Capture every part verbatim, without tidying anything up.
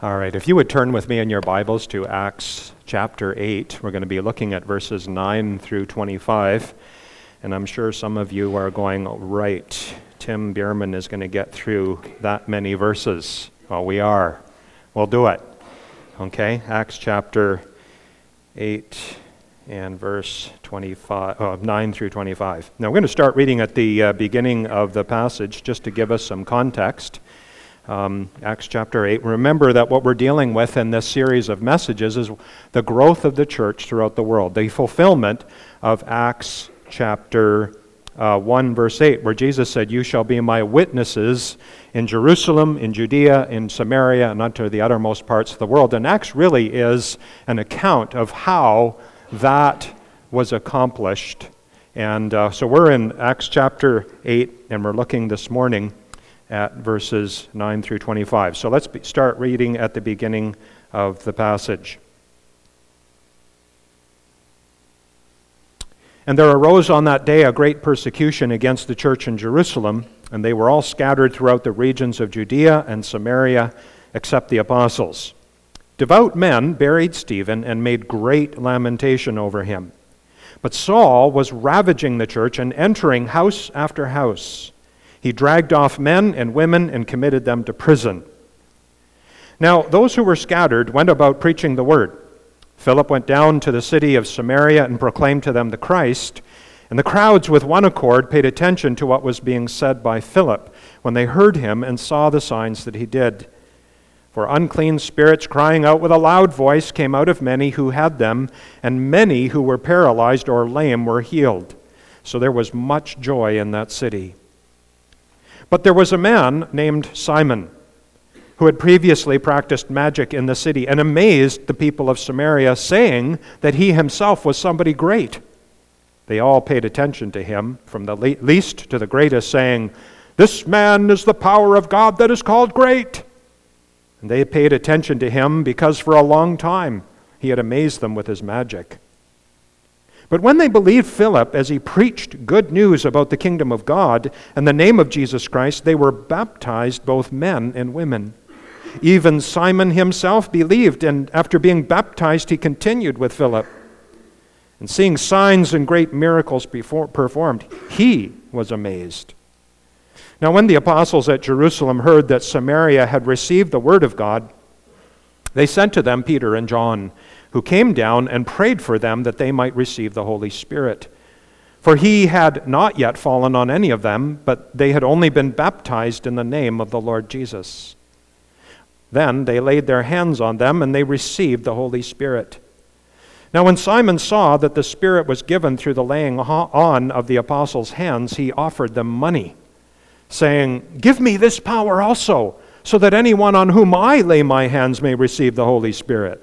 All right, if you would turn with me in your Bibles to Acts chapter eight, we're going to be looking at verses nine through twenty-five, and I'm sure some of you are going, right, Tim Bierman is going to get through that many verses. Well, we are. We'll do it. Okay, Acts chapter eight and verse twenty-five, uh, nine through twenty-five. Now, we're going to start reading at the uh, beginning of the passage just to give us some context. Um, Acts chapter eight. Remember that what we're dealing with in this series of messages is the growth of the church throughout the world, the fulfillment of Acts chapter uh, one, verse eight, where Jesus said, "You shall be my witnesses in Jerusalem, in Judea, in Samaria, and unto the uttermost parts of the world." And Acts really is an account of how that was accomplished. And uh, so we're in Acts chapter eight, and we're looking this morning at verses nine through twenty-five. So let's be, start reading at the beginning of the passage. "And there arose on that day a great persecution against the church in Jerusalem, and they were all scattered throughout the regions of Judea and Samaria, except the apostles. Devout men buried Stephen and made great lamentation over him. But Saul was ravaging the church and entering house after house. He dragged off men and women and committed them to prison. Now, those who were scattered went about preaching the word. Philip went down to the city of Samaria and proclaimed to them the Christ, and the crowds with one accord paid attention to what was being said by Philip when they heard him and saw the signs that he did. For unclean spirits, crying out with a loud voice, came out of many who had them, and many who were paralyzed or lame were healed. So there was much joy in that city. But there was a man named Simon, who had previously practiced magic in the city and amazed the people of Samaria, saying that he himself was somebody great. They all paid attention to him, from the least to the greatest, saying, 'This man is the power of God that is called great.' And they paid attention to him because for a long time he had amazed them with his magic. But when they believed Philip as he preached good news about the kingdom of God and the name of Jesus Christ, they were baptized, both men and women. Even Simon himself believed, and after being baptized, he continued with Philip. And seeing signs and great miracles before performed, he was amazed. Now when the apostles at Jerusalem heard that Samaria had received the word of God, they sent to them Peter and John, who came down and prayed for them that they might receive the Holy Spirit. For he had not yet fallen on any of them, but they had only been baptized in the name of the Lord Jesus. Then they laid their hands on them, and they received the Holy Spirit. Now when Simon saw that the Spirit was given through the laying on of the apostles' hands, he offered them money, saying, 'Give me this power also, so that anyone on whom I lay my hands may receive the Holy Spirit.'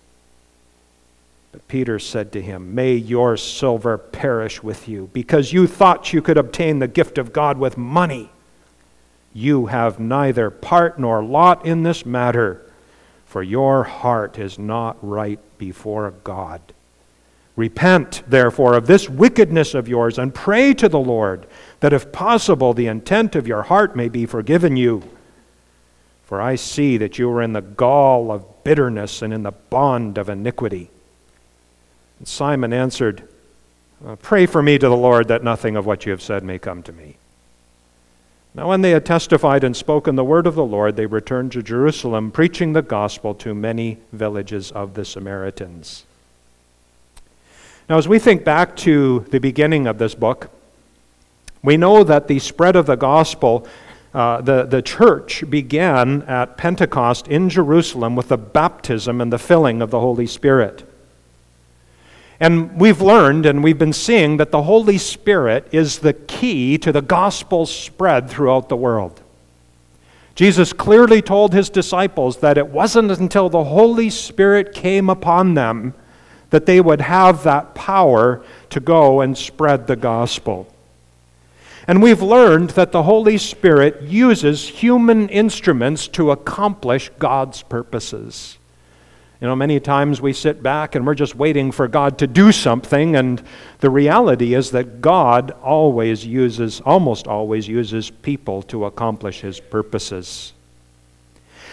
But Peter said to him, 'May your silver perish with you, because you thought you could obtain the gift of God with money. You have neither part nor lot in this matter, for your heart is not right before God. Repent, therefore, of this wickedness of yours, and pray to the Lord, that if possible the intent of your heart may be forgiven you. For I see that you are in the gall of bitterness and in the bond of iniquity.' And Simon answered, 'Pray for me to the Lord that nothing of what you have said may come to me.' Now when they had testified and spoken the word of the Lord, they returned to Jerusalem, preaching the gospel to many villages of the Samaritans." Now as we think back to the beginning of this book, we know that the spread of the gospel, uh, the, the church began at Pentecost in Jerusalem with the baptism and the filling of the Holy Spirit. And we've learned and we've been seeing that the Holy Spirit is the key to the gospel's spread throughout the world. Jesus clearly told his disciples that it wasn't until the Holy Spirit came upon them that they would have that power to go and spread the gospel. And we've learned that the Holy Spirit uses human instruments to accomplish God's purposes. You know, many times we sit back and we're just waiting for God to do something, and the reality is that God always uses, almost always uses people to accomplish his purposes.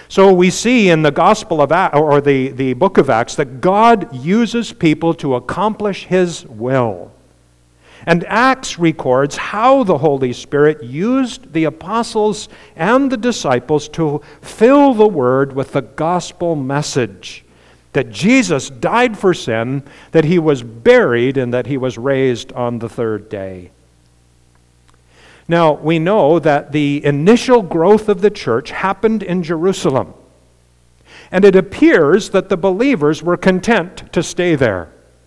So we see in the Gospel of Acts, or the, the book of Acts, that God uses people to accomplish His will. And Acts records how the Holy Spirit used the apostles and the disciples to fill the Word with the gospel message that Jesus died for sin, that He was buried, and that He was raised on the third day. Now, we know that the initial growth of the church happened in Jerusalem, and it appears that the believers were content to stay there.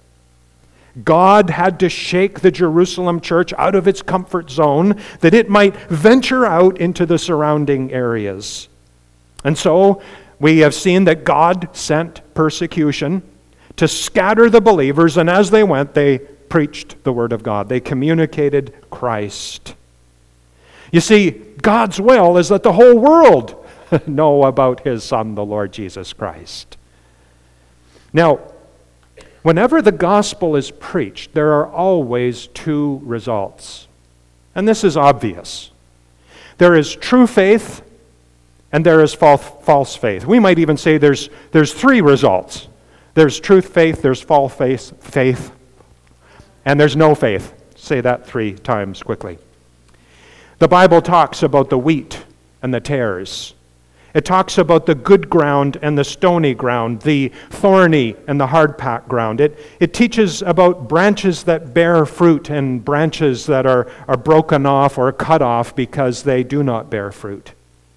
God had to shake the Jerusalem church out of its comfort zone that it might venture out into the surrounding areas. And so we have seen that God sent persecution to scatter the believers, and as they went, they preached the Word of God. They communicated Christ. You see, God's will is that the whole world know about His Son, the Lord Jesus Christ. Now, whenever the gospel is preached, there are always two results. And this is obvious. There is true faith, and there is false faith. We might even say there's, there's three results. There's truth faith, there's false faith, faith, and there's no faith. Say that three times quickly. The Bible talks about the wheat and the tares. It talks about the good ground and the stony ground, the thorny and the hard-packed ground. It, it teaches about branches that bear fruit and branches that are, are broken off or cut off because they do not bear fruit.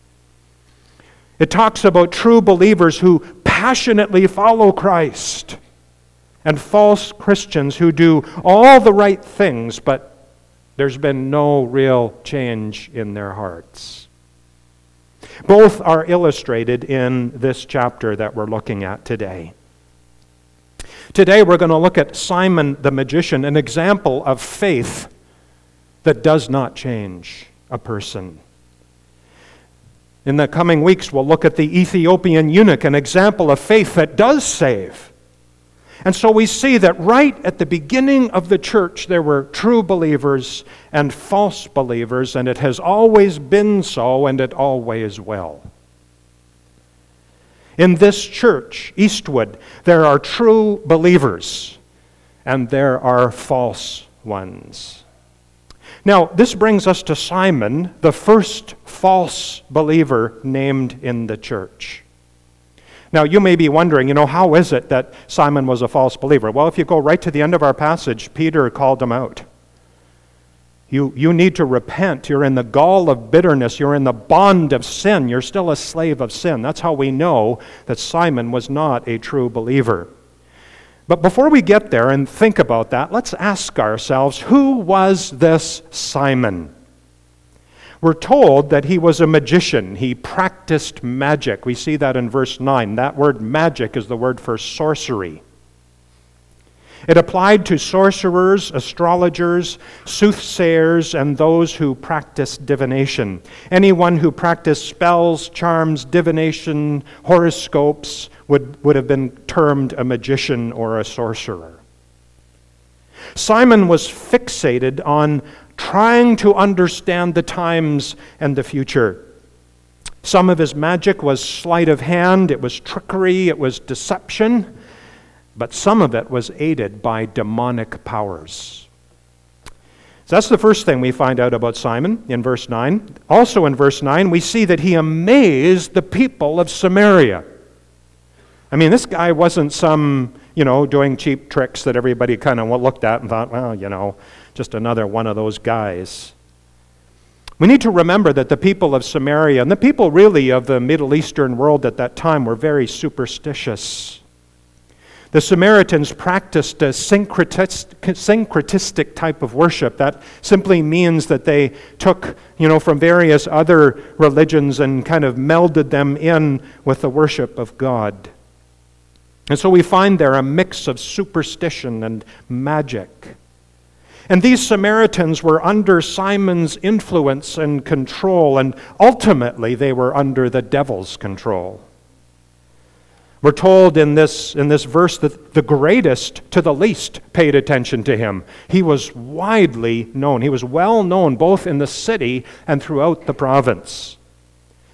It talks about true believers who passionately follow Christ and false Christians who do all the right things, but there's been no real change in their hearts. Both are illustrated in this chapter that we're looking at today. Today we're going to look at Simon the magician, an example of faith that does not change a person. In the coming weeks we'll look at the Ethiopian eunuch, an example of faith that does save. And so we see that right at the beginning of the church there were true believers and false believers, and it has always been so, and it always will. In this church, Eastwood, there are true believers, and there are false ones. Now, this brings us to Simon, the first false believer named in the church. Now, you may be wondering, you know, how is it that Simon was a false believer? Well, if you go right to the end of our passage, Peter called him out. You, you need to repent. You're in the gall of bitterness. You're in the bond of sin. You're still a slave of sin. That's how we know that Simon was not a true believer. But before we get there and think about that, let's ask ourselves, who was this Simon? We're told that he was a magician. He practiced magic. We see that in verse nine. That word magic is the word for sorcery. It applied to sorcerers, astrologers, soothsayers, and those who practiced divination. Anyone who practiced spells, charms, divination, horoscopes would, would have been termed a magician or a sorcerer. Simon was fixated on trying to understand the times and the future. Some of his magic was sleight of hand, it was trickery, it was deception, but some of it was aided by demonic powers. So that's the first thing we find out about Simon in verse nine. Also in verse nine, we see that he amazed the people of Samaria. I mean, this guy wasn't some, you know, doing cheap tricks that everybody kind of looked at and thought, well, you know, just another one of those guys. We need to remember that the people of Samaria, and the people really of the Middle Eastern world at that time, were very superstitious. The Samaritans practiced a syncretistic, syncretistic type of worship. That simply means that they took, you know, from various other religions and kind of melded them in with the worship of God. And so we find there a mix of superstition and magic. And these Samaritans were under Simon's influence and control, and ultimately they were under the devil's control. We're told in this, in this verse that the greatest to the least paid attention to him. He was widely known. He was well known both in the city and throughout the province.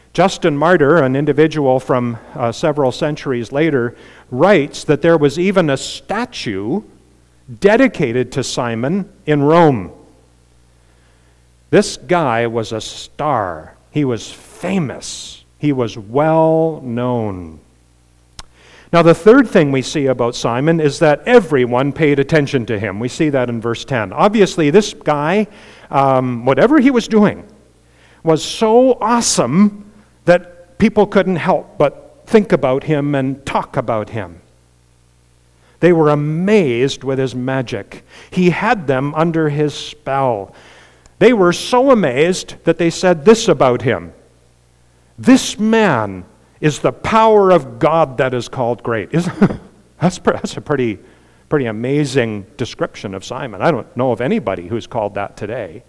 Justin Martyr, an individual from uh, several centuries later, writes that there was even a statue dedicated to Simon in Rome. This guy was a star. He was famous. He was well known. Now, the third thing we see about Simon is that everyone paid attention to him. We see that in verse ten. Obviously, this guy, um, whatever he was doing, was so awesome that people couldn't help but think about him and talk about him. They were amazed with his magic. He had them under his spell. They were so amazed that they said this about him: "This man is the power of God that is called great." Isn't, that's, that's a pretty, pretty amazing description of Simon. I don't know of anybody who's called that today.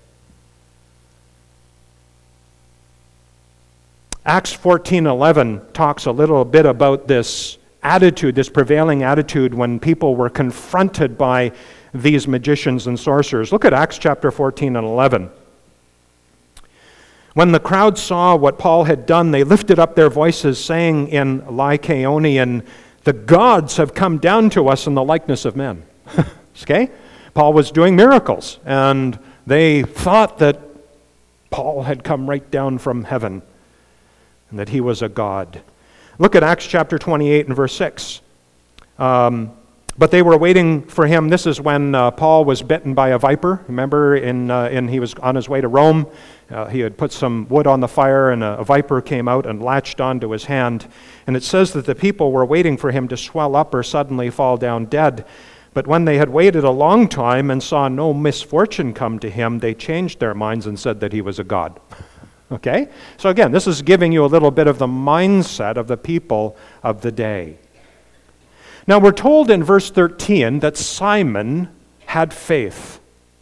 Acts fourteen eleven talks a little bit about this attitude, this prevailing attitude when people were confronted by these magicians and sorcerers. Look at Acts chapter fourteen and eleven. When the crowd saw what Paul had done, they lifted up their voices, saying in Lycaonian, "The gods have come down to us in the likeness of men." Okay? Paul was doing miracles, and they thought that Paul had come right down from heaven and that he was a god. Look at Acts chapter twenty-eight and verse six. Um, but they were waiting for him. This is when uh, Paul was bitten by a viper. Remember, in, uh, in he was on his way to Rome. Uh, he had put some wood on the fire, and a, a viper came out and latched onto his hand. And it says that the people were waiting for him to swell up or suddenly fall down dead. But when they had waited a long time and saw no misfortune come to him, they changed their minds and said that he was a god. Okay? So again, this is giving you a little bit of the mindset of the people of the day. Now we're told in verse thirteen that Simon had faith.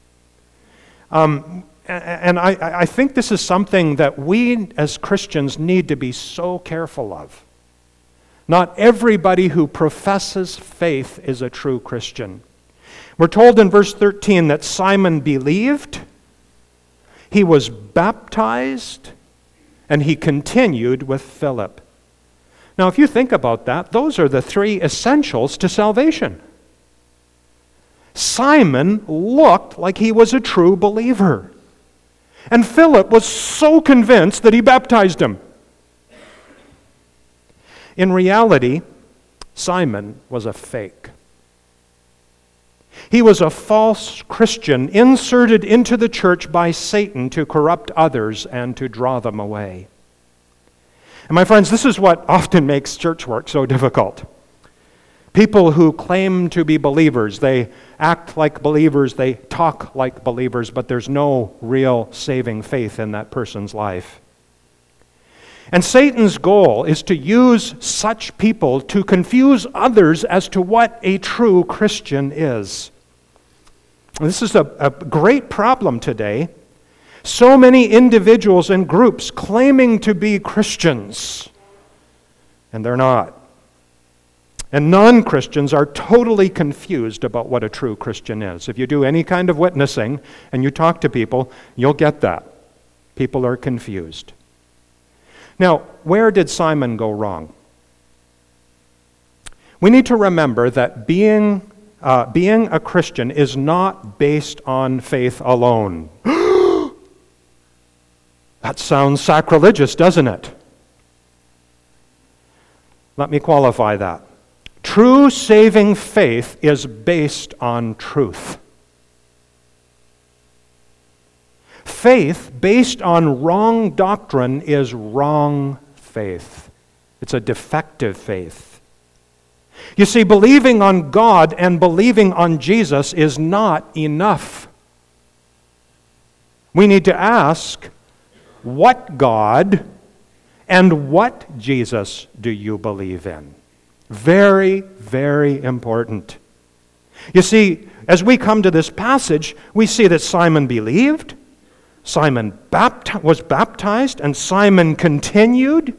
Um, and I, I think this is something that we as Christians need to be so careful of. Not everybody who professes faith is a true Christian. We're told in verse thirteen that Simon believed, he was baptized, and he continued with Philip. Now, if you think about that, those are the three essentials to salvation. Simon looked like he was a true believer. And Philip was so convinced that he baptized him. In reality, Simon was a fake. He was a false Christian inserted into the church by Satan to corrupt others and to draw them away. And my friends, this is what often makes church work so difficult. People who claim to be believers, they act like believers, they talk like believers, but there's no real saving faith in that person's life. And Satan's goal is to use such people to confuse others as to what a true Christian is. This is a, a great problem today. So many individuals and groups claiming to be Christians, and they're not. And non-Christians are totally confused about what a true Christian is. If you do any kind of witnessing and you talk to people, you'll get that. People are confused. Now, where did Simon go wrong? We need to remember that being, uh, being a Christian is not based on faith alone. That sounds sacrilegious, doesn't it? Let me qualify that. True saving faith is based on truth. Faith based on wrong doctrine is wrong faith. It's a defective faith. You see, believing on God and believing on Jesus is not enough. We need to ask, what God and what Jesus do you believe in? Very, very important. You see, as we come to this passage, we see that Simon believed, Simon bapti- was baptized, and Simon continued,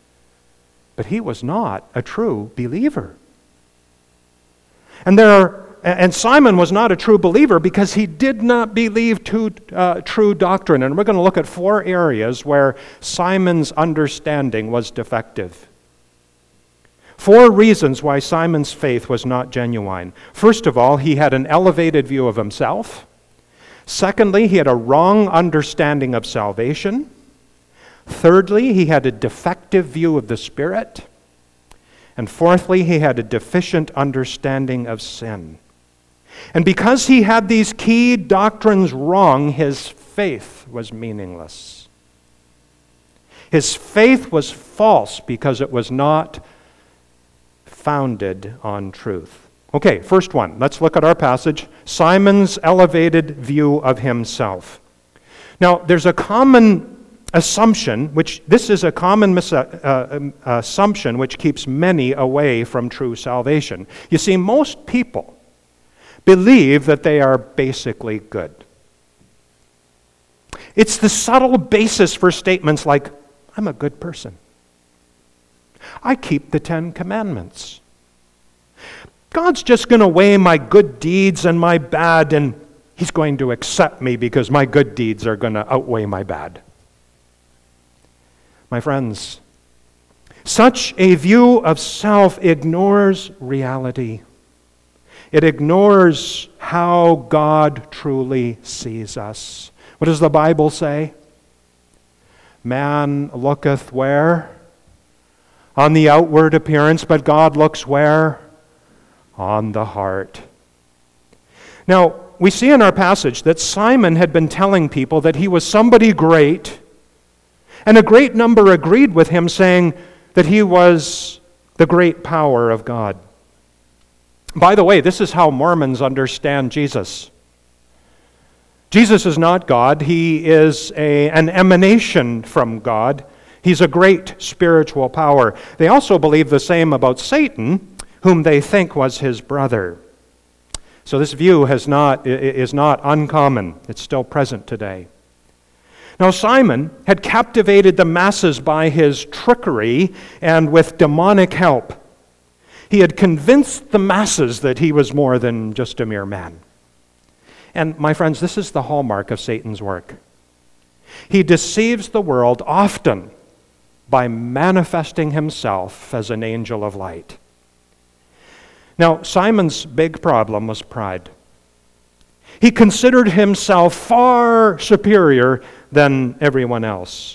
but he was not a true believer. And there are and Simon was not a true believer because he did not believe to, uh, true doctrine. And we're going to look at four areas where Simon's understanding was defective. Four reasons why Simon's faith was not genuine. First of all, he had an elevated view of himself. Secondly, he had a wrong understanding of salvation. Thirdly, he had a defective view of the Spirit. And fourthly, he had a deficient understanding of sin. And because he had these key doctrines wrong, his faith was meaningless. His faith was false because it was not founded on truth. Okay, first one. Let's look at our passage. Simon's elevated view of himself. Now, there's a common assumption, which this is a common mis- uh, um, assumption which keeps many away from true salvation. You see, most people believe that they are basically good. It's the subtle basis for statements like, I'm a good person. I keep the Ten Commandments. God's just going to weigh my good deeds and my bad, and He's going to accept me because my good deeds are going to outweigh my bad. My friends, such a view of self ignores reality. It ignores how God truly sees us. What does the Bible say? Man looketh where? On the outward appearance, but God looks where? On the heart. Now, we see in our passage that Simon had been telling people that he was somebody great, and a great number agreed with him, saying that he was the great power of God. By the way, this is how Mormons understand Jesus. Jesus is not God. He is a, an emanation from God. He's a great spiritual power. They also believe the same about Satan, whom they think was his brother. So this view has not, is not uncommon. It's still present today. Now, Simon had captivated the masses by his trickery and with demonic help. He had convinced the masses that he was more than just a mere man. And my friends, this is the hallmark of Satan's work. He deceives the world often by manifesting himself as an angel of light. Now, Simon's big problem was pride. He considered himself far superior than everyone else.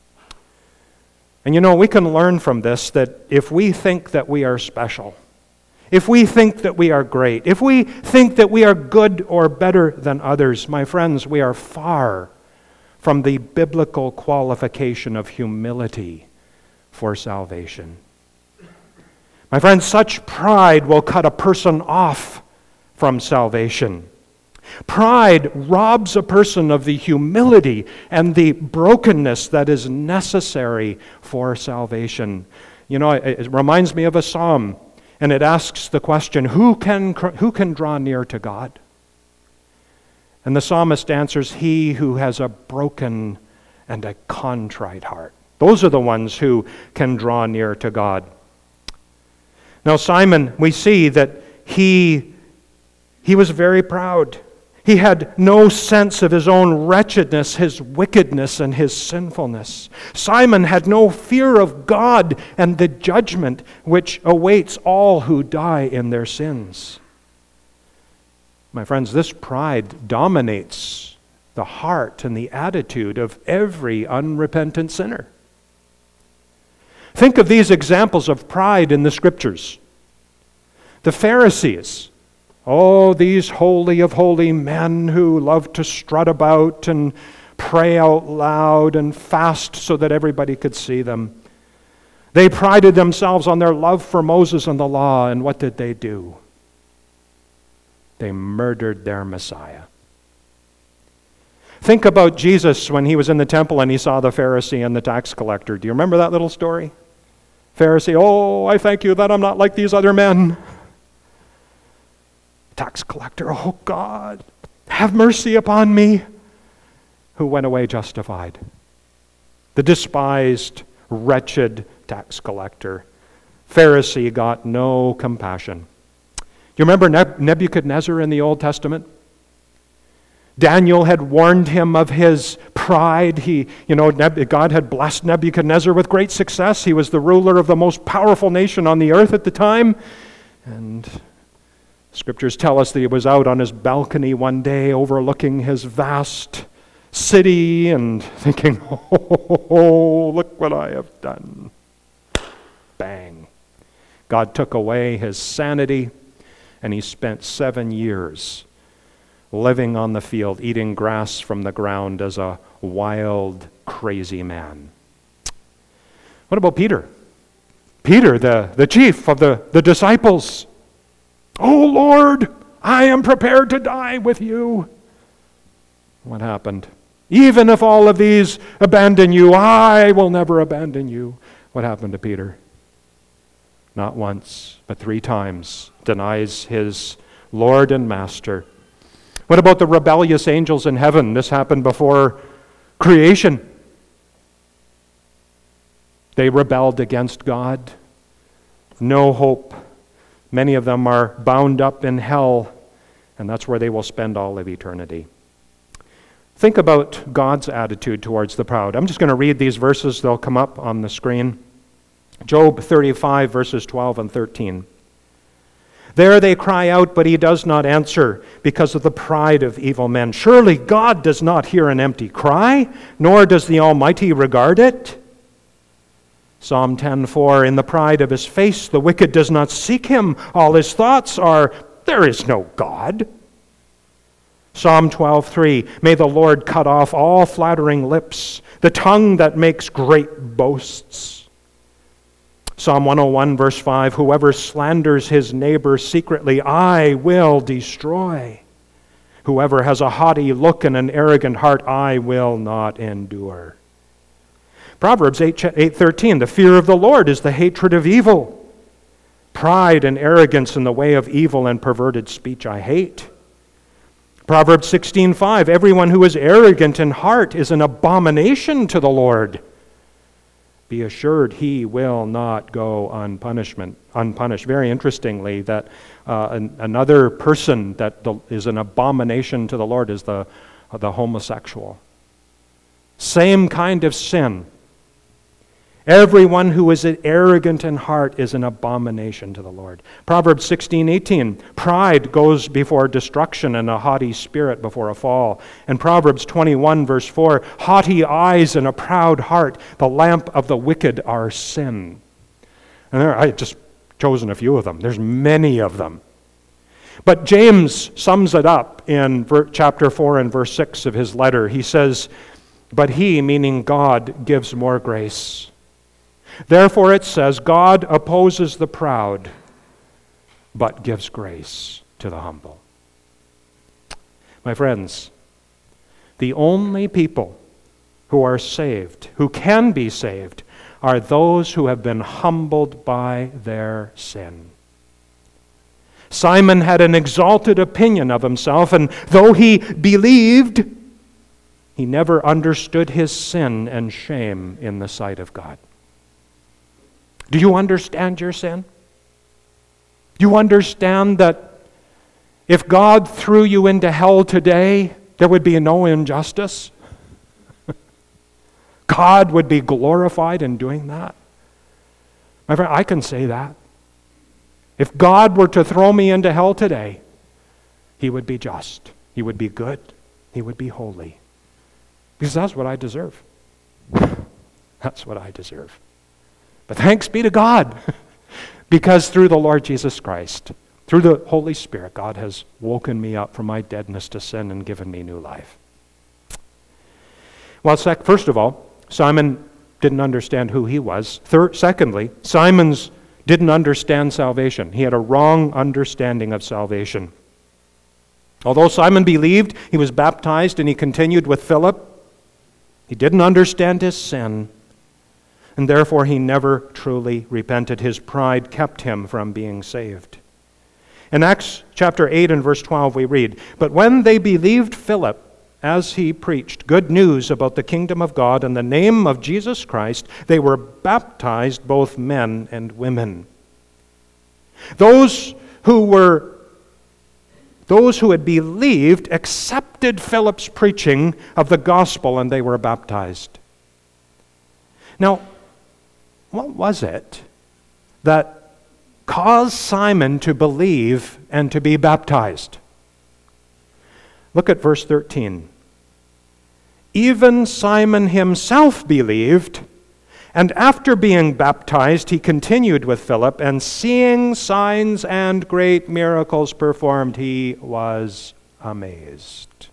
And you know, we can learn from this that if we think that we are special, if we think that we are great, if we think that we are good or better than others, my friends, we are far from the biblical qualification of humility for salvation. My friends, such pride will cut a person off from salvation. Pride robs a person of the humility and the brokenness that is necessary for salvation. You know, it, it reminds me of a psalm, and it asks the question, who can, who can draw near to God? And the psalmist answers, he who has a broken and a contrite heart. Those are the ones who can draw near to God. Now, Simon, we see that he, he was very proud. He had no sense of his own wretchedness, his wickedness, and his sinfulness. Simon had no fear of God and the judgment which awaits all who die in their sins. My friends, this pride dominates the heart and the attitude of every unrepentant sinner. Think of these examples of pride in the Scriptures. The Pharisees. Oh, these holy of holy men who love to strut about and pray out loud and fast so that everybody could see them. They prided themselves on their love for Moses and the law, and what did they do? They murdered their Messiah. Think about Jesus when he was in the temple and he saw the Pharisee and the tax collector. Do you remember that little story? Pharisee, oh, I thank you that I'm not like these other men. Tax collector, oh God, have mercy upon me, who went away justified. The despised, wretched tax collector. Pharisee got no compassion. You remember Nebuchadnezzar in the Old Testament? Daniel had warned him of his pride. He, you know, God had blessed Nebuchadnezzar with great success. He was the ruler of the most powerful nation on the earth at the time. And Scriptures tell us that he was out on his balcony one day overlooking his vast city and thinking, oh, look what I have done. Bang. God took away his sanity, and he spent seven years living on the field, eating grass from the ground as a wild, crazy man. What about Peter? Peter, the, the chief of the, the disciples. Oh, Lord, I am prepared to die with you. What happened? Even if all of these abandon you, I will never abandon you. What happened to Peter? Not once, but three times denies his Lord and Master. What about the rebellious angels in heaven? This happened before creation. They rebelled against God. No hope. Many of them are bound up in hell, and that's where they will spend all of eternity. Think about God's attitude towards the proud. I'm just going to read these verses. They'll come up on the screen. Job thirty-five, verses twelve and thirteen. There they cry out, but he does not answer because of the pride of evil men. Surely God does not hear an empty cry, nor does the Almighty regard it. Psalm ten four, in the pride of his face the wicked does not seek him. All his thoughts are, there is no God. Psalm twelve three, may the Lord cut off all flattering lips, the tongue that makes great boasts. Psalm one oh one, verse five, whoever slanders his neighbor secretly, I will destroy. Whoever has a haughty look and an arrogant heart, I will not endure. Proverbs eight thirteen, the fear of the Lord is the hatred of evil. Pride and arrogance in the way of evil and perverted speech I hate. Proverbs sixteen five, everyone who is arrogant in heart is an abomination to the Lord. Be assured he will not go unpunishment, unpunished. Very interestingly, that uh, an, another person that the, is an abomination to the Lord is the, uh, the homosexual. Same kind of sin. Everyone who is arrogant in heart is an abomination to the Lord. Proverbs sixteen eighteen, pride goes before destruction and a haughty spirit before a fall. And Proverbs twenty-one verse four, haughty eyes and a proud heart, the lamp of the wicked are sin. And there, I just chosen a few of them. There's many of them. But James sums it up in ver- chapter four and verse six of his letter. He says, but he, meaning God, gives more grace. Therefore it says, God opposes the proud, but gives grace to the humble. My friends, the only people who are saved, who can be saved, are those who have been humbled by their sin. Simon had an exalted opinion of himself, and though he believed, he never understood his sin and shame in the sight of God. Do you understand your sin? Do you understand that if God threw you into hell today, there would be no injustice? God would be glorified in doing that? My friend, I can say that. If God were to throw me into hell today, he would be just. He would be good. He would be holy. Because that's what I deserve. That's what I deserve. But thanks be to God, because through the Lord Jesus Christ, through the Holy Spirit, God has woken me up from my deadness to sin and given me new life. Well, sec- first of all, Simon didn't understand who he was. Third, secondly, Simon's didn't understand salvation. He had a wrong understanding of salvation. Although Simon believed, he was baptized and he continued with Philip, he didn't understand his sin. And therefore he never truly repented. His pride kept him from being saved. In Acts chapter eight and verse twelve we read, but when they believed Philip as he preached good news about the kingdom of God in the name of Jesus Christ, they were baptized, both men and women. Those who were those who had believed accepted Philip's preaching of the gospel and they were baptized. Now, what was it that caused Simon to believe and to be baptized? Look at verse thirteen. Even Simon himself believed, and after being baptized, he continued with Philip, and seeing signs and great miracles performed, he was amazed.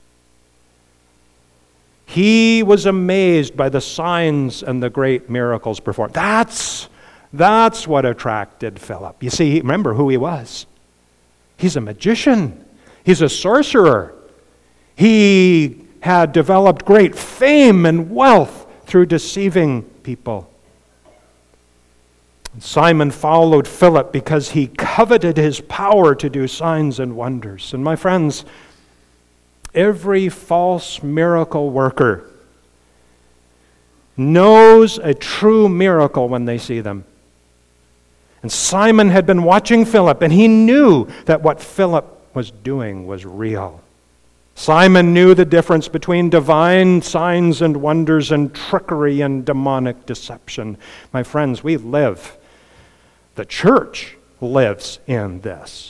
He was amazed by the signs and the great miracles performed. That's, that's what attracted Philip. You see, remember who he was. He's a magician. He's a sorcerer. He had developed great fame and wealth through deceiving people. Simon followed Philip because he coveted his power to do signs and wonders. And my friends, every false miracle worker knows a true miracle when they see them. And Simon had been watching Philip, and he knew that what Philip was doing was real. Simon knew the difference between divine signs and wonders and trickery and demonic deception. My friends, we live, the church lives in this.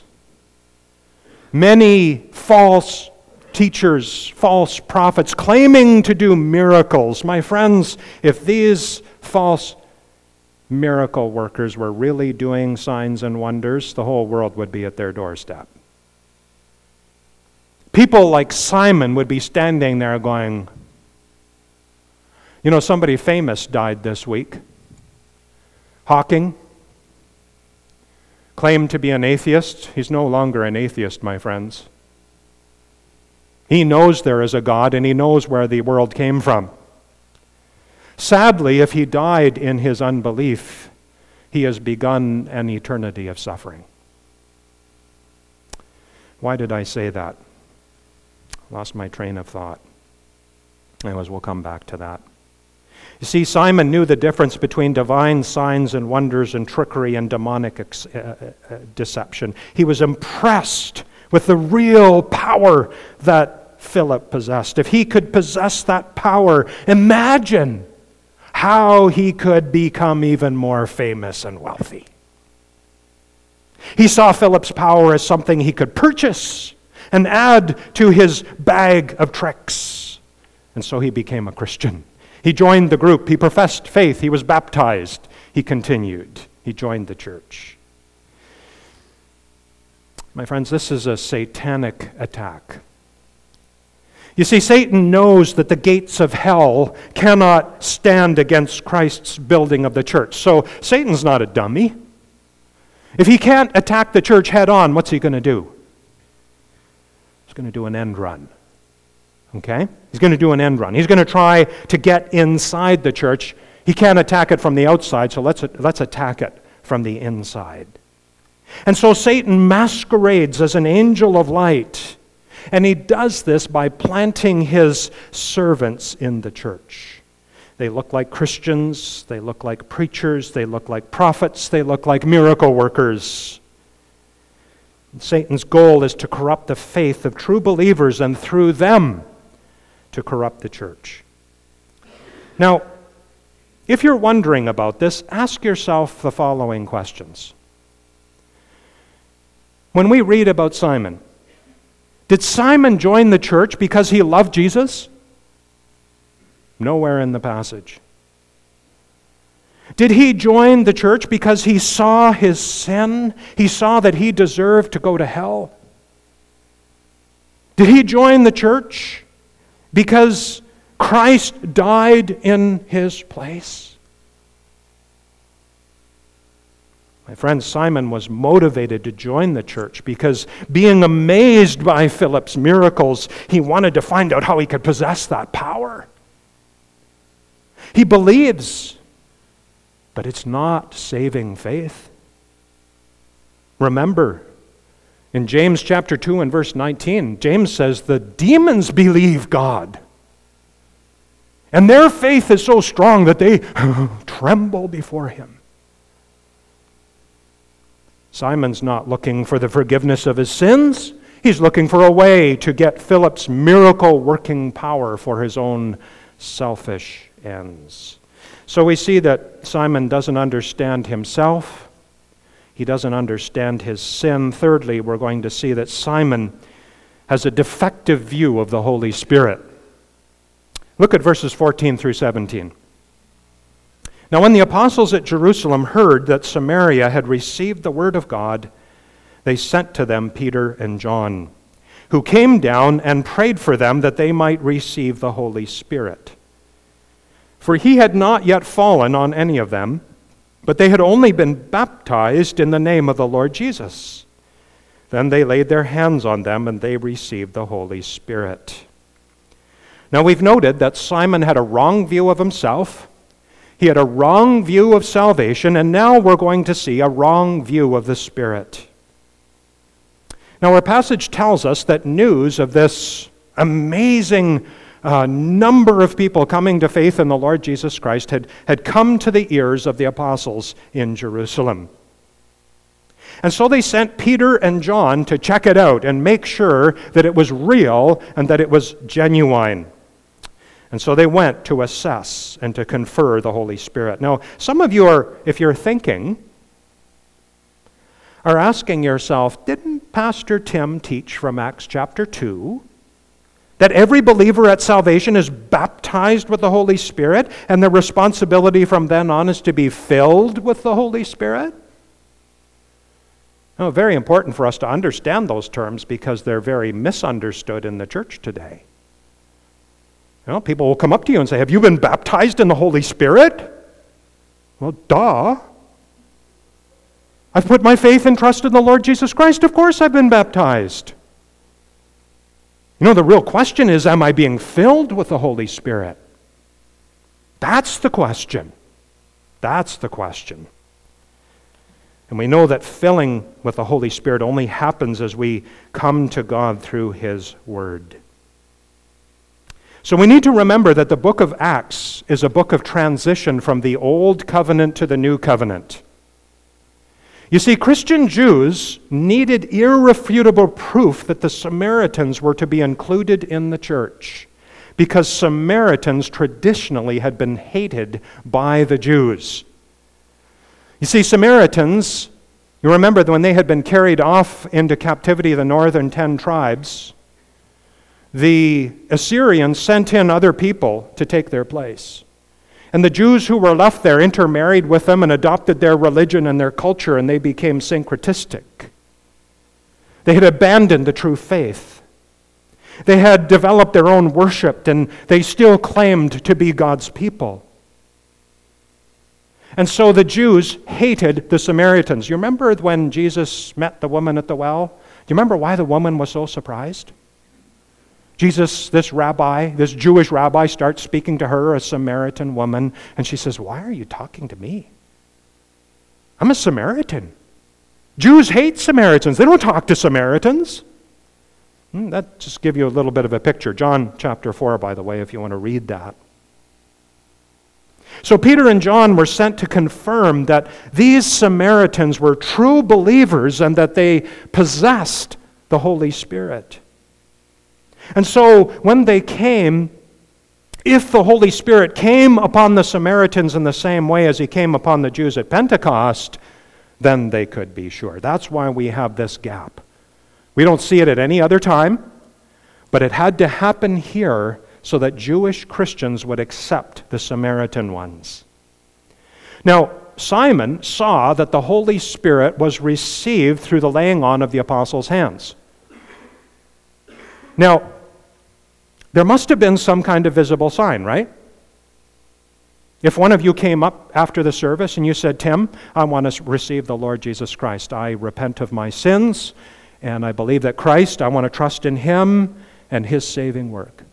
Many false teachers, false prophets claiming to do miracles. My friends, if these false miracle workers were really doing signs and wonders, the whole world would be at their doorstep. People like Simon would be standing there going, you know, somebody famous died this week. Hawking claimed to be an atheist. He's no longer an atheist, my friends. He knows there is a God, and he knows where the world came from. Sadly, if he died in his unbelief, he has begun an eternity of suffering. Why did I say that? Lost my train of thought. Anyways, we'll come back to that. You see, Simon knew the difference between divine signs and wonders and trickery and demonic ex- uh, uh, deception. He was impressed with the real power that Philip possessed. If he could possess that power, imagine how he could become even more famous and wealthy. He saw Philip's power as something he could purchase and add to his bag of tricks. And so he became a Christian. He joined the group. He professed faith. He was baptized. He continued. He joined the church. My friends, this is a satanic attack. You see, Satan knows that the gates of hell cannot stand against Christ's building of the church. So Satan's not a dummy. If he can't attack the church head on, what's he going to do? He's going to do an end run. Okay? He's going to do an end run. He's going to try to get inside the church. He can't attack it from the outside, so let's let's attack it from the inside. And so Satan masquerades as an angel of light, and he does this by planting his servants in the church. They look like Christians, they look like preachers, they look like prophets, they look like miracle workers. Satan's goal is to corrupt the faith of true believers and through them to corrupt the church. Now, if you're wondering about this, ask yourself the following questions. When we read about Simon, did Simon join the church because he loved Jesus? Nowhere in the passage. Did he join the church because he saw his sin? He saw that he deserved to go to hell? Did he join the church because Christ died in his place? My friend, Simon was motivated to join the church because, being amazed by Philip's miracles, he wanted to find out how he could possess that power. He believes, but it's not saving faith. Remember, in James chapter two and verse nineteen, James says the demons believe God. And their faith is so strong that they tremble before him. Simon's not looking for the forgiveness of his sins. He's looking for a way to get Philip's miracle-working power for his own selfish ends. So we see that Simon doesn't understand himself. He doesn't understand his sin. Thirdly, we're going to see that Simon has a defective view of the Holy Spirit. Look at verses fourteen through seventeen. Now when the apostles at Jerusalem heard that Samaria had received the word of God, they sent to them Peter and John, who came down and prayed for them that they might receive the Holy Spirit. For he had not yet fallen on any of them, but they had only been baptized in the name of the Lord Jesus. Then they laid their hands on them and they received the Holy Spirit. Now we've noted that Simon had a wrong view of himself. He had a wrong view of salvation, and now we're going to see a wrong view of the Spirit. Now our passage tells us that news of this amazing uh, number of people coming to faith in the Lord Jesus Christ had, had come to the ears of the apostles in Jerusalem. And so they sent Peter and John to check it out and make sure that it was real and that it was genuine. And so they went to assess and to confer the Holy Spirit. Now, some of you are, if you're thinking, are asking yourself, didn't Pastor Tim teach from Acts chapter two that every believer at salvation is baptized with the Holy Spirit and the responsibility from then on is to be filled with the Holy Spirit? Now, very important for us to understand those terms because they're very misunderstood in the church today. You know, people will come up to you and say, have you been baptized in the Holy Spirit? Well, duh. I've put my faith and trust in the Lord Jesus Christ. Of course I've been baptized. You know, the real question is, am I being filled with the Holy Spirit? That's the question. That's the question. And we know that filling with the Holy Spirit only happens as we come to God through His Word. So we need to remember that the book of Acts is a book of transition from the old covenant to the new covenant. You see, Christian Jews needed irrefutable proof that the Samaritans were to be included in the church because Samaritans traditionally had been hated by the Jews. You see, Samaritans, you remember that when they had been carried off into captivity, the northern ten tribes, the Assyrians sent in other people to take their place. And the Jews who were left there intermarried with them and adopted their religion and their culture, and they became syncretistic. They had abandoned the true faith. They had developed their own worship, and they still claimed to be God's people. And so the Jews hated the Samaritans. You remember when Jesus met the woman at the well? Do you remember why the woman was so surprised? Jesus, this rabbi, this Jewish rabbi, starts speaking to her, a Samaritan woman, and she says, why are you talking to me? I'm a Samaritan. Jews hate Samaritans. They don't talk to Samaritans. Hmm, that just give you a little bit of a picture. John chapter four, by the way, if you want to read that. So Peter and John were sent to confirm that these Samaritans were true believers and that they possessed the Holy Spirit. And so when they came, if the Holy Spirit came upon the Samaritans in the same way as He came upon the Jews at Pentecost, then they could be sure. That's why we have this gap. We don't see it at any other time, but it had to happen here so that Jewish Christians would accept the Samaritan ones. Now, Simon saw that the Holy Spirit was received through the laying on of the apostles' hands. Now, there must have been some kind of visible sign, right? If one of you came up after the service and you said, Tim, I want to receive the Lord Jesus Christ. I repent of my sins, and I believe that Christ, I want to trust in Him and His saving work.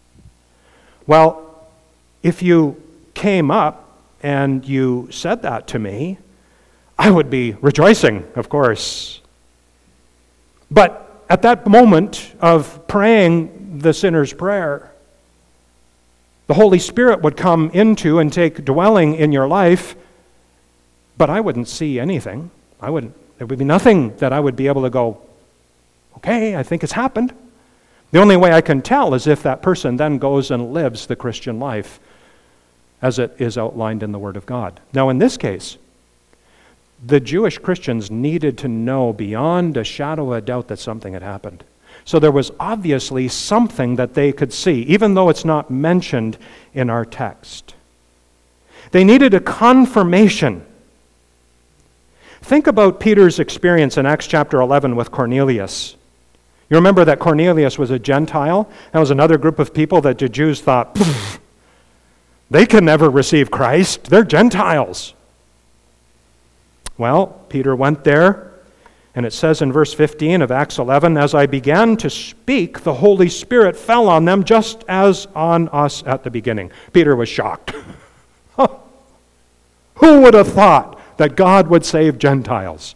Well, if you came up and you said that to me, I would be rejoicing, of course. But at that moment of praying the sinner's prayer, the Holy Spirit would come into and take dwelling in your life, but I wouldn't see anything. I wouldn't. There would be nothing that I would be able to go, Okay, I think it's happened. The only way I can tell is if that person then goes and lives the Christian life as it is outlined in the Word of God. Now, in this case, the Jewish Christians needed to know beyond a shadow of a doubt that something had happened. So there was obviously something that they could see, even though it's not mentioned in our text. They needed a confirmation. Think about Peter's experience in Acts chapter eleven with Cornelius. You remember that Cornelius was a Gentile? That was another group of people that the Jews thought, they can never receive Christ. They're Gentiles. Well, Peter went there, and it says in verse fifteen of Acts eleven, as I began to speak, the Holy Spirit fell on them just as on us at the beginning. Peter was shocked. Who would have thought that God would save Gentiles?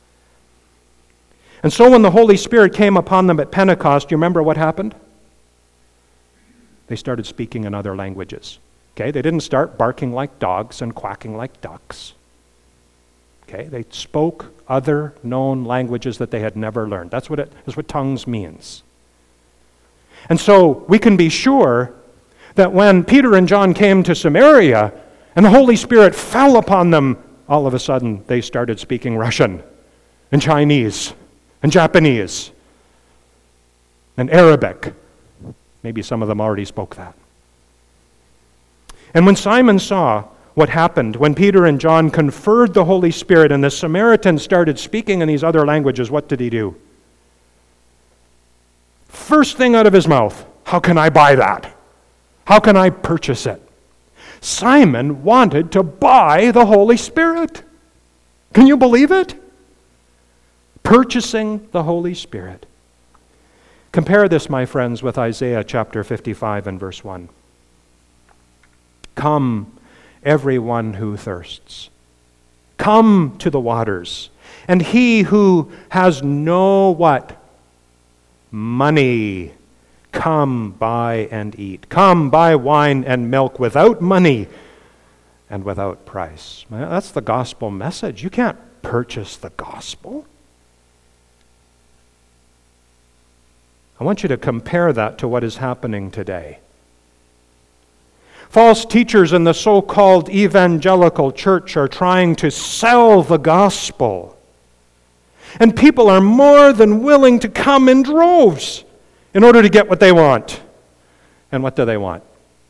And so when the Holy Spirit came upon them at Pentecost, you remember what happened? They started speaking in other languages. Okay, they didn't start barking like dogs and quacking like ducks. Okay, they spoke other known languages that they had never learned. That's what it, that's what tongues means. And so we can be sure that when Peter and John came to Samaria and the Holy Spirit fell upon them, all of a sudden they started speaking Russian and Chinese and Japanese and Arabic. Maybe some of them already spoke that. And when Simon saw what happened when Peter and John conferred the Holy Spirit and the Samaritan started speaking in these other languages, what did he do? First thing out of his mouth, how can I buy that? How can I purchase it? Simon wanted to buy the Holy Spirit. Can you believe it? Purchasing the Holy Spirit. Compare this, my friends, with Isaiah chapter fifty-five and verse one. Come, everyone who thirsts. Come to the waters. And he who has no what? Money. Come, buy and eat. Come, buy wine and milk without money and without price. That's the gospel message. You can't purchase the gospel. I want you to compare that to what is happening today. False teachers in the so-called evangelical church are trying to sell the gospel. And people are more than willing to come in droves in order to get what they want. And what do they want?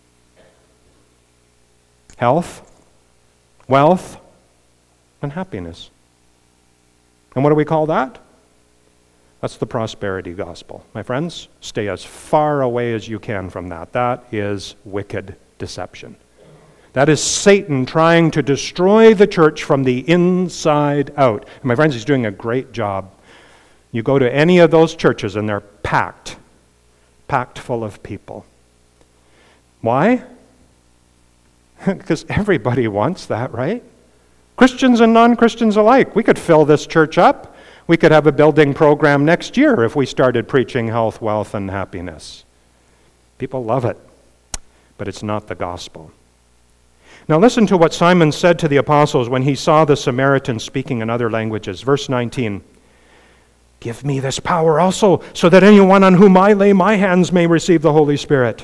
Health, wealth, and happiness. And what do we call that? That's the prosperity gospel. My friends, stay as far away as you can from that. That is wicked deception. That is Satan trying to destroy the church from the inside out. And my friends, he's doing a great job. You go to any of those churches and they're packed, packed full of people. Why? Because everybody wants that, right? Christians and non-Christians alike. We could fill this church up. We could have a building program next year if we started preaching health, wealth, and happiness. People love it, but it's not the gospel. Now listen to what Simon said to the apostles when he saw the Samaritan speaking in other languages. Verse nineteen, give me this power also, so that anyone on whom I lay my hands may receive the Holy Spirit.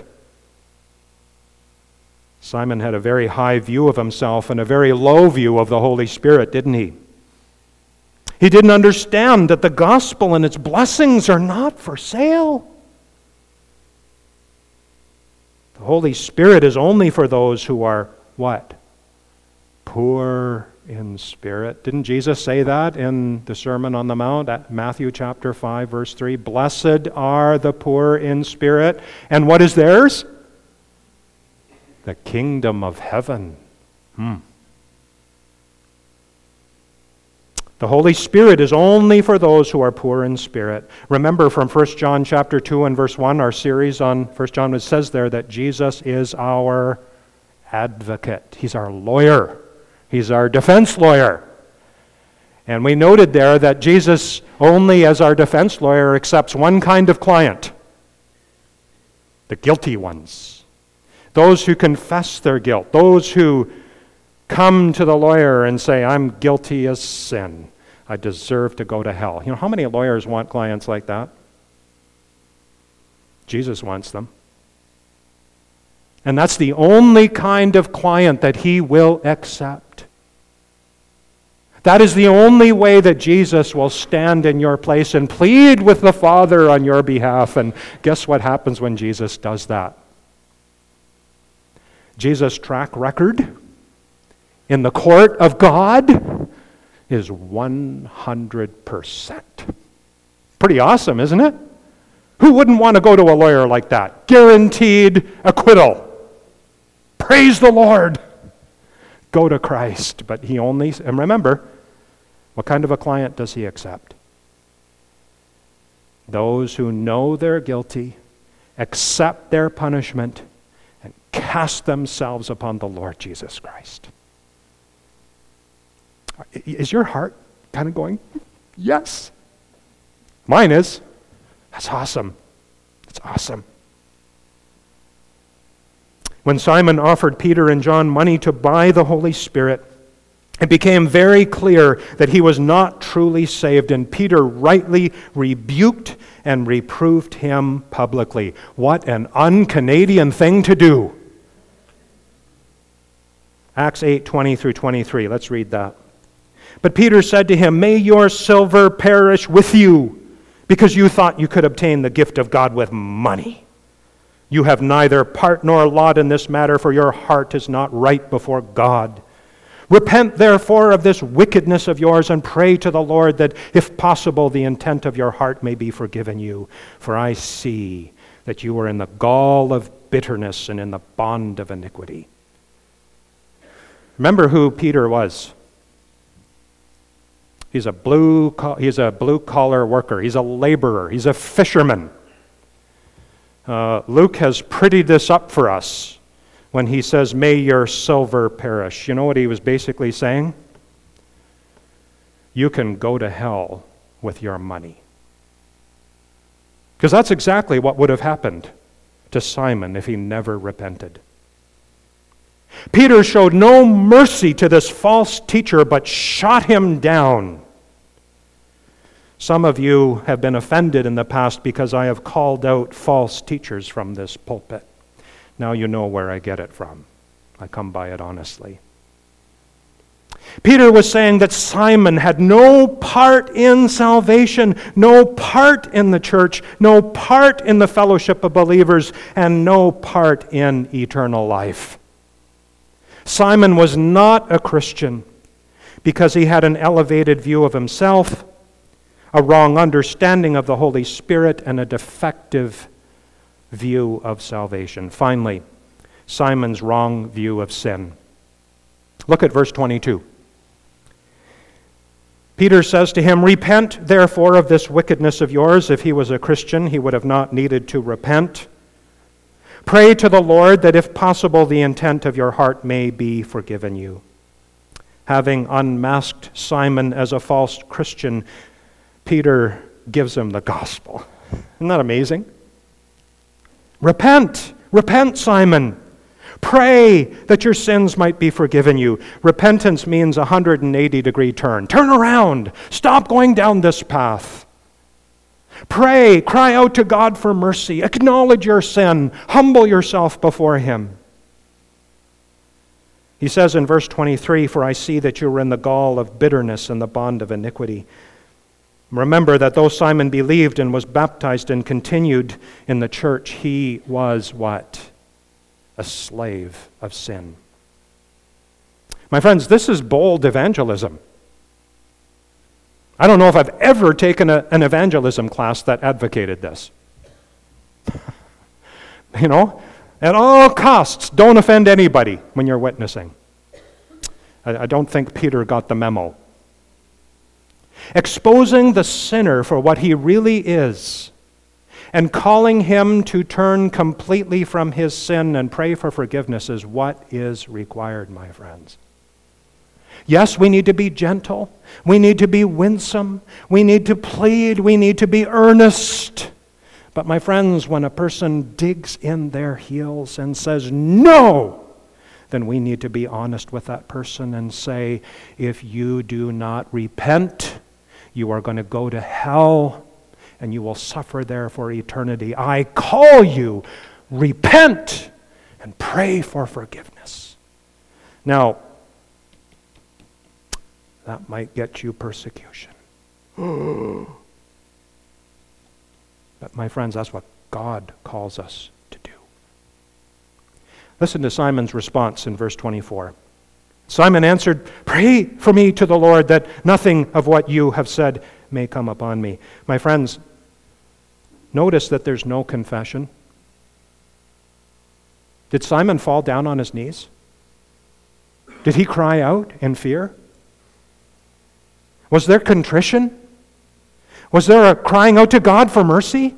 Simon had a very high view of himself and a very low view of the Holy Spirit, didn't he? He didn't understand that the gospel and its blessings are not for sale. The Holy Spirit is only for those who are what? Poor in spirit. Didn't Jesus say that in the Sermon on the Mount at Matthew chapter five, verse three? Blessed are the poor in spirit. And what is theirs? The kingdom of heaven. Hmm. The Holy Spirit is only for those who are poor in spirit. Remember from First John chapter two and verse one, our series on First John, it says there that Jesus is our advocate. He's our lawyer. He's our defense lawyer. And we noted there that Jesus only as our defense lawyer accepts one kind of client. The guilty ones. Those who confess their guilt. Those who come to the lawyer and say, I'm guilty as sin. I deserve to go to hell. You know, how many lawyers want clients like that? Jesus wants them. And that's the only kind of client that he will accept. That is the only way that Jesus will stand in your place and plead with the Father on your behalf. And guess what happens when Jesus does that? Jesus' track record in the court of God is one hundred percent. Pretty awesome, isn't it? Who wouldn't want to go to a lawyer like that? Guaranteed acquittal. Praise the Lord. Go to Christ. But he only, and remember, what kind of a client does he accept? Those who know they're guilty, accept their punishment, and cast themselves upon the Lord Jesus Christ. Is your heart kind of going, yes? Mine is. That's awesome. That's awesome. When Simon offered Peter and John money to buy the Holy Spirit, it became very clear that he was not truly saved, and Peter rightly rebuked and reproved him publicly. What an un-Canadian thing to do. Acts eight, twenty through twenty-three. Let's read that. But Peter said to him, "May your silver perish with you, because you thought you could obtain the gift of God with money. You have neither part nor lot in this matter, for your heart is not right before God. Repent, therefore, of this wickedness of yours, and pray to the Lord that, if possible, the intent of your heart may be forgiven you. For I see that you are in the gall of bitterness and in the bond of iniquity." Remember who Peter was. He's a blue he's a blue collar worker. He's a laborer. He's a fisherman. Uh, Luke has prettied this up for us when he says, "May your silver perish." You know what he was basically saying? You can go to hell with your money. Because that's exactly what would have happened to Simon if he never repented. Peter showed no mercy to this false teacher, but shot him down. Some of you have been offended in the past because I have called out false teachers from this pulpit. Now you know where I get it from. I come by it honestly. Peter was saying that Simon had no part in salvation, no part in the church, no part in the fellowship of believers, and no part in eternal life. Simon was not a Christian because he had an elevated view of himself, a wrong understanding of the Holy Spirit, and a defective view of salvation. Finally, Simon's wrong view of sin. Look at verse twenty-two. Peter says to him, "Repent, therefore, of this wickedness of yours." If he was a Christian, he would have not needed to repent. "Pray to the Lord that, if possible, the intent of your heart may be forgiven you." Having unmasked Simon as a false Christian, Peter gives him the gospel. Isn't that amazing? Repent! Repent, Simon! Pray that your sins might be forgiven you. Repentance means a one hundred eighty degree turn. Turn around! Stop going down this path. Pray, cry out to God for mercy. Acknowledge your sin. Humble yourself before Him. He says in verse twenty-three, "For I see that you are in the gall of bitterness and the bond of iniquity." Remember that though Simon believed and was baptized and continued in the church, he was what? A slave of sin. My friends, this is bold evangelism. I don't know if I've ever taken a, an evangelism class that advocated this. You know, at all costs, don't offend anybody when you're witnessing. I, I don't think Peter got the memo. Exposing the sinner for what he really is and calling him to turn completely from his sin and pray for forgiveness is what is required, my friends. Yes, we need to be gentle. We need to be winsome. We need to plead. We need to be earnest. But my friends, when a person digs in their heels and says, "No," then we need to be honest with that person and say, "If you do not repent, you are going to go to hell and you will suffer there for eternity. I call you, repent and pray for forgiveness. Now, that might get you persecution. But my friends, that's what God calls us to do. Listen to Simon's response in verse twenty-four. Simon answered, "Pray for me to the Lord that nothing of what you have said may come upon me." My friends, notice that there's no confession. Did Simon fall down on his knees? Did he cry out in fear? Was there contrition? Was there a crying out to God for mercy?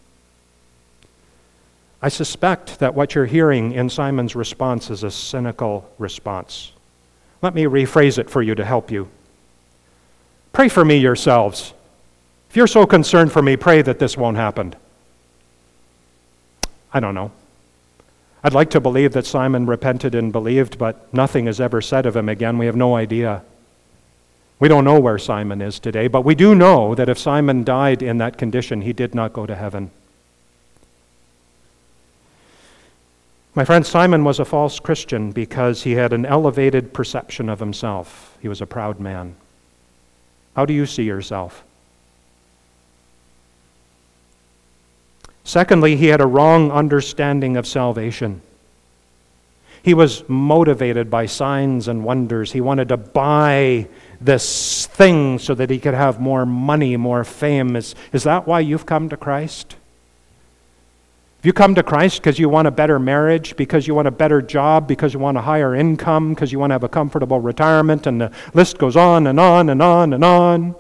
I suspect that what you're hearing in Simon's response is a cynical response. Let me rephrase it for you to help you. Pray for me yourselves. If you're so concerned for me, pray that this won't happen. I don't know. I'd like to believe that Simon repented and believed, but nothing is ever said of him again. We have no idea. We don't know where Simon is today, but we do know that if Simon died in that condition, he did not go to heaven. My friend, Simon was a false Christian because he had an elevated perception of himself. He was a proud man. How do you see yourself? Secondly, he had a wrong understanding of salvation. He was motivated by signs and wonders. He wanted to buy this thing so that he could have more money, more fame. Is, is that why you've come to Christ? Have you come to Christ because you want a better marriage, because you want a better job, because you want a higher income, because you want to have a comfortable retirement, and the list goes on and on and on and on?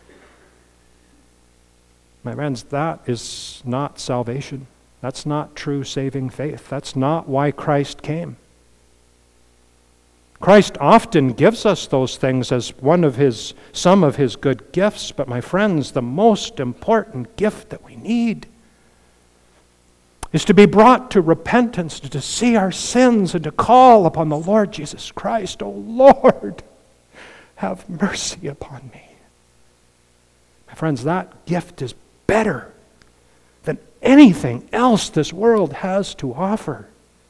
My friends, that is not salvation. That's not true saving faith. That's not why Christ came. Christ often gives us those things as one of his, some of his good gifts, but my friends, the most important gift that we need is to be brought to repentance, to see our sins and to call upon the Lord Jesus Christ. Oh Lord, have mercy upon me. My friends, that gift is better than anything else this world has to offer.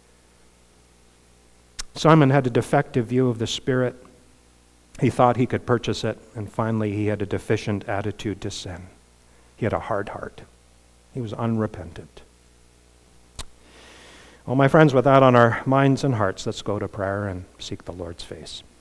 Simon had a defective view of the Spirit. He thought he could purchase it, and finally he had a deficient attitude to sin. He had a hard heart. He was unrepentant. Well, my friends, with that on our minds and hearts, let's go to prayer and seek the Lord's face.